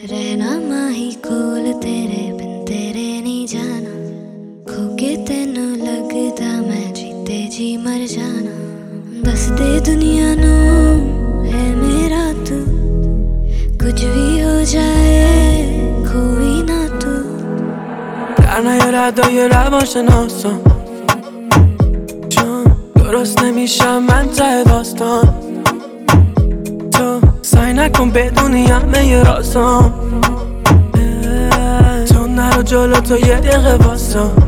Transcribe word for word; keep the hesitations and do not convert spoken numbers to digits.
रहना माही कोल तेरे बिन तेरे नहीं जाना, खो के तेनू लगदा मैं जीते जी मर जाना। दस दे दुनिया नू है मेरा तू, कुछ भी हो जाए कोई ना तू। در نیارد روانشناسان چون درست نمیشم من ته داستان. تو سعی نکن بدونی همه رازام، تو نرو جلو تو یه دقیقه واسم.